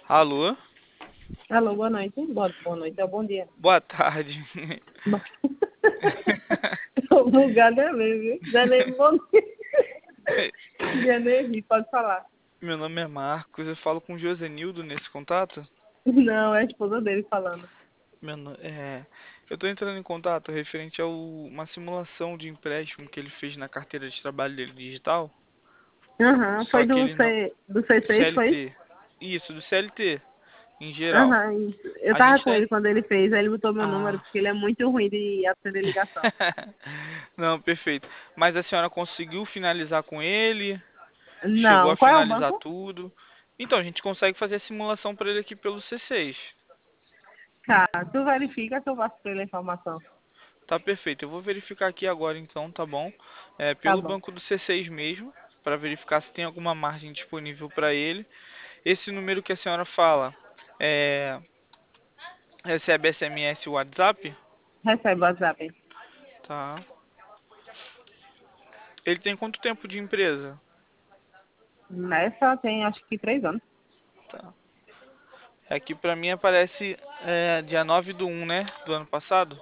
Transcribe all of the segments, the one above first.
Alô? Alô, boa noite. Boa noite, é bom dia. Boa tarde. O bugado é mesmo, viu? Não é nem bom dia. Não é nem rir, pode falar. Meu nome é Marcos, eu falo com o Josenildo nesse contato. Não, é a esposa dele falando. Eu tô entrando em contato referente a uma simulação de empréstimo que ele fez na carteira de trabalho dele digital, Aham, só foi que ele não... do do C6, foi? CLT. Isso, do CLT, em geral. Aham, isso. Eu A tava gente com tá... ele quando ele fez, aí ele botou meu número, Ah... porque ele é muito ruim de atender ligação. Não, perfeito. Mas a senhora conseguiu finalizar com ele? Chegou Não, a qual é o finalizar banco? tudo? Então, a gente consegue fazer a simulação para ele aqui pelo C6. Tá, tu verifica que eu passo pela informação. Tá perfeito. Eu vou verificar aqui agora então, tá bom? Tá Pelo bom. banco do C6 mesmo, para verificar se tem alguma margem disponível para ele. Esse número que a senhora fala, é, recebe SMS e WhatsApp? Recebe o WhatsApp. Tá. Ele tem quanto tempo de empresa? Nessa tem acho que 3 anos. Tá. Aqui pra mim aparece dia 9 do 1, né? Do ano passado?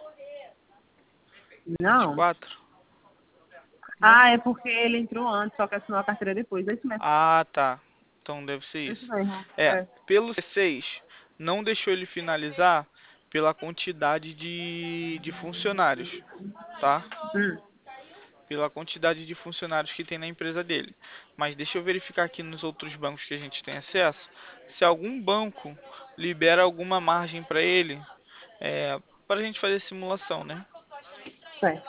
Não. 24? Não? Ah, é porque ele entrou antes, só que assinou a carteira depois. É isso mesmo. Ah, tá. Então deve ser É isso isso. mesmo. É. Pelo C6, não deixou ele finalizar pela quantidade de funcionários, tá? Hum. Pela quantidade de funcionários que tem na empresa dele. Mas deixa eu verificar aqui nos outros bancos que a gente tem acesso, se algum banco libera alguma margem para ele, para a gente fazer simulação, né? É.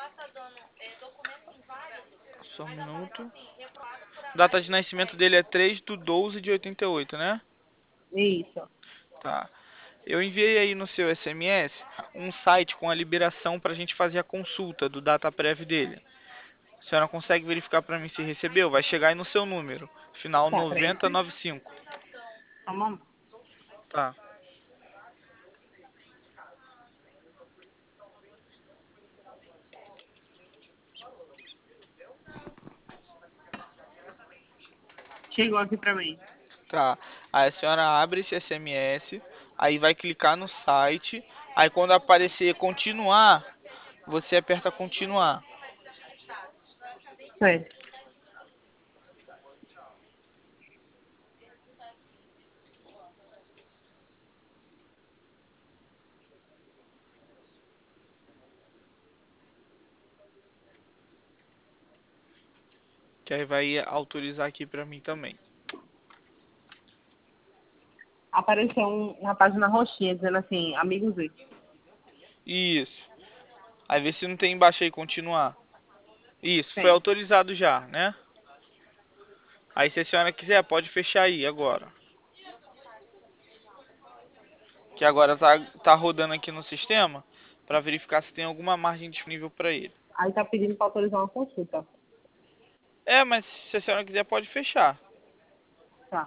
Só um minuto. Data de nascimento dele é 3/12/88, né? Isso. Tá. Eu enviei aí no seu SMS um site com a liberação para a gente fazer a consulta do DataPrev dele. A senhora consegue verificar para mim se recebeu? Vai chegar aí no seu número, final Tá, peraí. 9095. Vamos. Tá. Chegou aqui pra mim. Tá. Aí a senhora abre esse SMS, aí vai clicar no site, aí quando aparecer continuar, você aperta continuar. Certo. Que aí vai autorizar aqui para mim também. Apareceu uma página roxinha dizendo assim, amigos X. Isso. Aí vê se não tem embaixo aí continuar. Isso, foi Tem. autorizado já, né? Aí se a senhora quiser, pode fechar aí agora. Que agora tá rodando aqui no sistema para verificar se tem alguma margem disponível para ele. Aí tá pedindo pra autorizar uma consulta. Mas se a senhora quiser, pode fechar. Tá.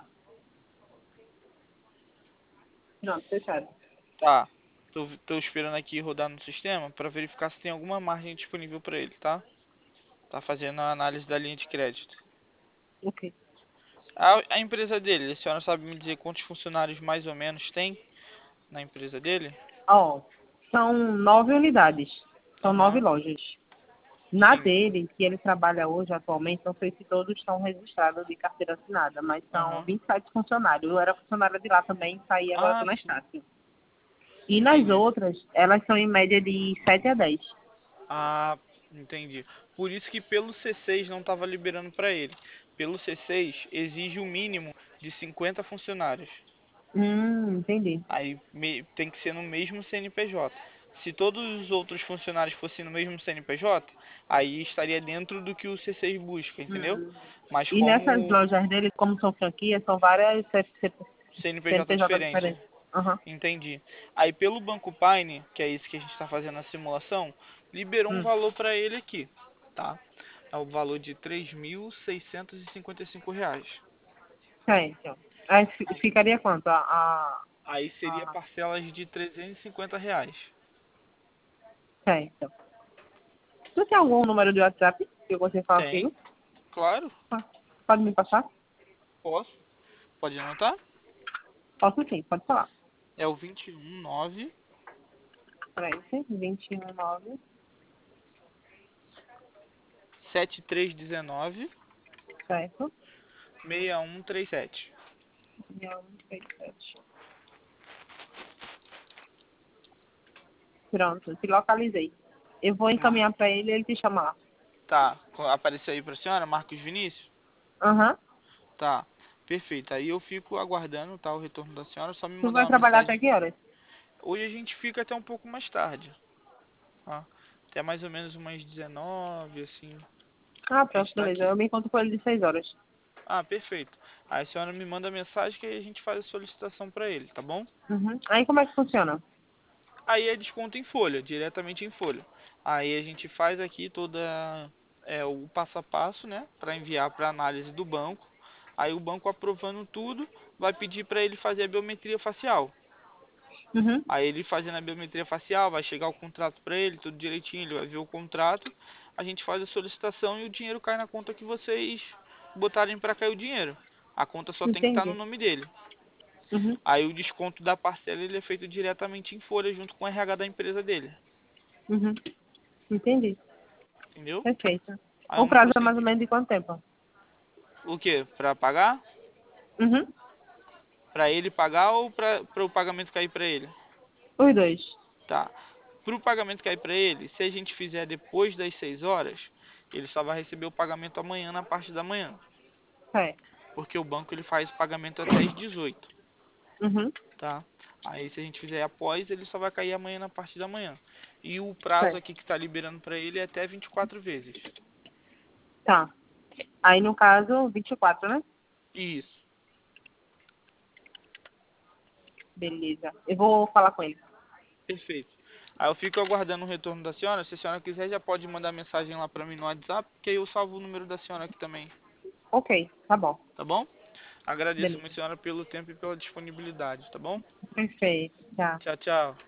Pronto, fechado. Tá. Tô esperando aqui rodar no sistema para verificar se tem alguma margem disponível para ele, tá? Tá fazendo a análise da linha de crédito. Ok. A empresa dele, a senhora sabe me dizer quantos funcionários mais ou menos tem na empresa dele? Ó, são 9 unidades. São nove Aham, lojas. Na sim. dele, que ele trabalha hoje atualmente, não sei se todos estão registrados de carteira assinada, mas são Aham. 27 funcionários. Eu era funcionária de lá também, saí agora Ah, estou na sim. Estácio. E nas Entendi. outras, elas são em média de 7 a 10. Ah, entendi. Por isso que pelo C6 não estava liberando para ele. Pelo C6 exige o mínimo de 50 funcionários. Entendi. Aí tem que ser no mesmo CNPJ. Se todos os outros funcionários fossem no mesmo CNPJ, aí estaria dentro do que o C6 busca, entendeu? Hum. Mas E nessas como lojas dele, como são franquias, são várias CNPJ CNPJ diferente, diferentes. Aham. entendi. Aí pelo Banco Pine, que é esse que a gente está fazendo a simulação, liberou um Hum. valor para ele aqui, tá? É o valor de R$ 3.655. Certo. Aí ficaria quanto? Aí seria A... parcelas de R$ 350. Certo. Tu tem algum número de WhatsApp que eu consiga falar Tem, contigo? claro, Ah, pode me passar? posso. Pode anotar? Posso sim, pode falar. É o 219 Frente, 219, 7319 certo? 6137. 6137. Pronto, te localizei. Eu vou Mar... encaminhar para ele e ele te chama lá. Tá, apareceu aí pra senhora, Marcos Vinícius? Aham. Tá, perfeito. Aí eu fico aguardando, tá, o retorno da senhora, só me Tu mandar vai uma trabalhar até mensagem. que horas? Hoje a gente fica até um pouco mais tarde, tá? Até mais ou menos umas 19, assim, Ah, a pronto, gente tá beleza. aqui. Eu me encontro com ele de 6 horas. Ah, perfeito. Aí a senhora me manda mensagem que aí a gente faz a solicitação pra ele, tá bom? Uhum. Aí como é que funciona? Aí é desconto em folha, diretamente em folha. Aí a gente faz aqui toda o passo a passo, né, para enviar para análise do banco. Aí o banco aprovando tudo, vai pedir para ele fazer a biometria facial. Uhum. Aí ele fazendo a biometria facial, vai chegar o contrato para ele, tudo direitinho, ele vai ver o contrato. A gente faz a solicitação e o dinheiro cai na conta que vocês botarem para cair o dinheiro. A conta só tem que estar no Entendi. nome dele. Uhum. Aí o desconto da parcela ele é feito diretamente em folha junto com o RH da empresa dele. Uhum. Entendi. Entendeu? Perfeito. Aí é O um prazo é mais ou procedimento. menos de quanto tempo? O quê? Pra pagar? Uhum. Pra ele pagar ou pra o pagamento cair pra ele? Os dois. Tá. Pro pagamento cair pra ele, se a gente fizer depois das 6 horas, ele só vai receber o pagamento amanhã na parte da manhã. É. Porque o banco ele faz o pagamento até às 18, Uhum. tá? Aí se a gente fizer após, ele só vai cair amanhã na parte da manhã. E o prazo É. aqui que tá liberando pra ele é até 24 vezes. Tá. Aí no caso, 24, né? Isso. Beleza. Eu vou falar com ele. Perfeito. Aí eu fico aguardando o retorno da senhora. Se a senhora quiser, já pode mandar mensagem lá pra mim no WhatsApp, que aí eu salvo o número da senhora aqui também. Ok, tá bom. Tá bom? Agradeço muito, Beleza. senhora, pelo tempo e pela disponibilidade, tá bom? Perfeito. Tá. Tchau, tchau.